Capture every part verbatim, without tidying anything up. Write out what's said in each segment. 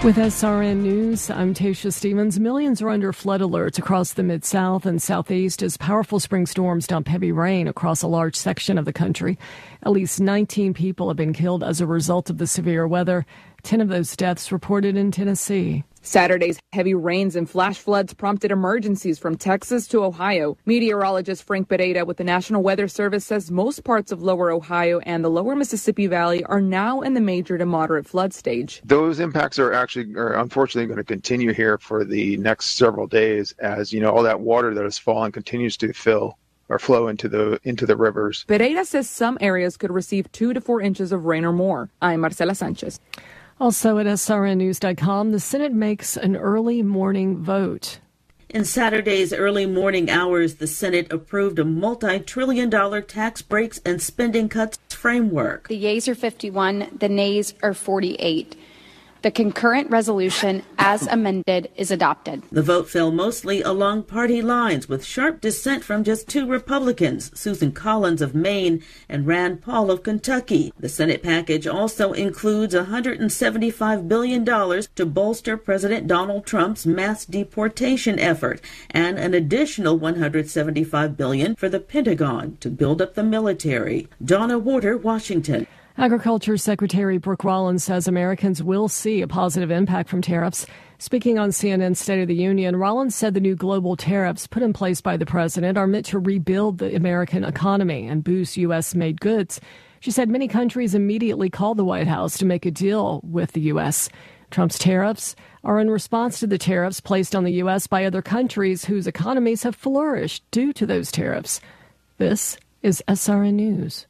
With S R N News, I'm Tasha Stevens. Millions are under flood alerts across the Mid-South and Southeast as powerful spring storms dump heavy rain across a large section of the country. At least nineteen people have been killed as a result of the severe weather. Ten of those deaths reported in Tennessee. Saturday's heavy rains and flash floods prompted emergencies from Texas to Ohio. Meteorologist Frank Pereira with the National Weather Service says most parts of lower Ohio and the lower Mississippi Valley are now in the major to moderate flood stage. Those impacts are actually, are unfortunately going to continue here for the next several days as, you know, all that water that has fallen continues to fill or flow into the into the rivers. Pereira says some areas could receive two to four inches of rain or more. I'm Marcela Sanchez. Also at S R N news dot com, the Senate makes an early morning vote. In Saturday's early morning hours, the Senate approved a multi-trillion dollar tax breaks and spending cuts framework. The yeas are fifty-one, the nays are forty-eight. The concurrent resolution, as amended, is adopted. The vote fell mostly along party lines, with sharp dissent from just two Republicans, Susan Collins of Maine and Rand Paul of Kentucky. The Senate package also includes one hundred seventy-five billion dollars to bolster President Donald Trump's mass deportation effort and an additional one hundred seventy-five billion dollars for the Pentagon to build up the military. Donna Warder, Washington. Agriculture Secretary Brooke Rollins says Americans will see a positive impact from tariffs. Speaking on C N N's State of the Union, Rollins said the new global tariffs put in place by the president are meant to rebuild the American economy and boost U S-made goods. She said many countries immediately called the White House to make a deal with the U S. Trump's tariffs are in response to the tariffs placed on the U S by other countries whose economies have flourished due to those tariffs. This is S R N News.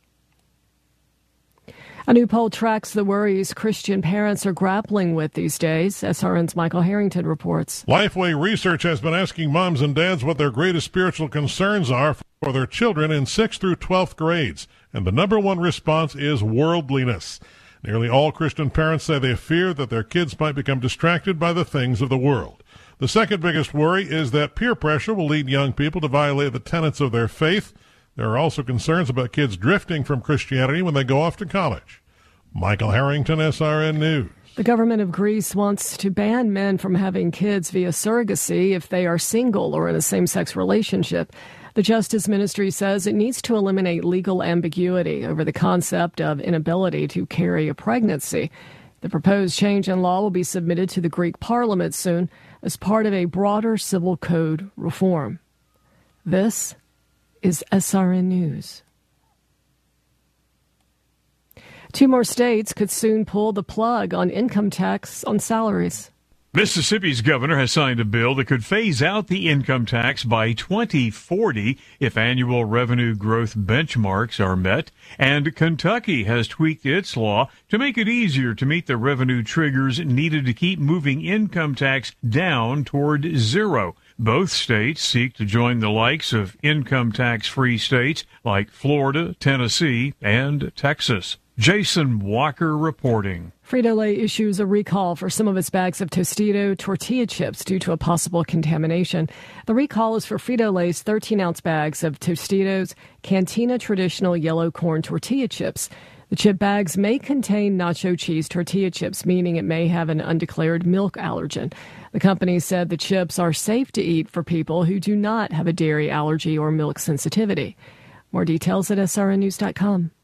A new poll tracks the worries Christian parents are grappling with these days. S R N's Michael Harrington reports. Lifeway Research has been asking moms and dads what their greatest spiritual concerns are for their children in sixth through twelfth grades. And the number one response is worldliness. Nearly all Christian parents say they fear that their kids might become distracted by the things of the world. The second biggest worry is that peer pressure will lead young people to violate the tenets of their faith. There are also concerns about kids drifting from Christianity when they go off to college. Michael Harrington, S R N News. The government of Greece wants to ban men from having kids via surrogacy if they are single or in a same-sex relationship. The Justice Ministry says it needs to eliminate legal ambiguity over the concept of inability to carry a pregnancy. The proposed change in law will be submitted to the Greek parliament soon as part of a broader civil code reform. This is S R N News. Two more states could soon pull the plug on income tax on salaries. Mississippi's governor has signed a bill that could phase out the income tax by twenty forty if annual revenue growth benchmarks are met. And Kentucky has tweaked its law to make it easier to meet the revenue triggers needed to keep moving income tax down toward zero. Both states seek to join the likes of income tax-free states like Florida, Tennessee, and Texas. Jason Walker reporting. Frito-Lay issues a recall for some of its bags of Tostito tortilla chips due to a possible contamination. The recall is for Frito-Lay's thirteen-ounce bags of Tostitos Cantina Traditional Yellow Corn Tortilla Chips. The chip bags may contain nacho cheese tortilla chips, meaning it may have an undeclared milk allergen. The company said the chips are safe to eat for people who do not have a dairy allergy or milk sensitivity. More details at S R N news dot com.